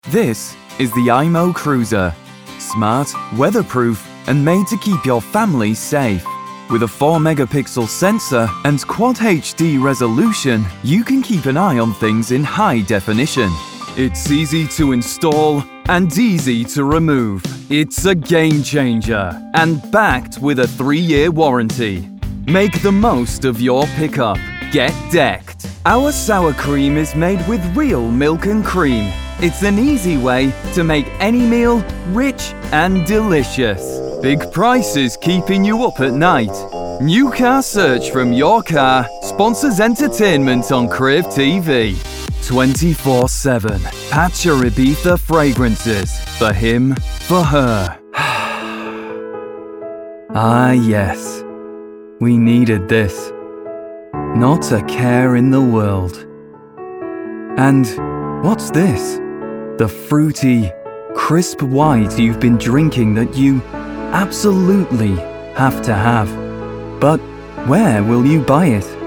This is the IMO Cruiser. Smart, weatherproof, and made to keep your family safe. With a 4-megapixel sensor and Quad HD resolution, you can keep an eye on things in high definition. It's easy to install and easy to remove. It's a game changer and backed with a 3-year warranty. Make the most of your pickup. Get decked. Our sour cream is made with real milk and cream. It's an easy way to make any meal rich and delicious. Big prices keeping you up at night. New Car Search from Your Car sponsors entertainment on Crave TV. 24/7. Pacha Ibiza fragrances. For him, for her. Ah yes, we needed this. Not a care in the world. And what's this? The fruity, crisp white you've been drinking that you absolutely have to have. But where will you buy it?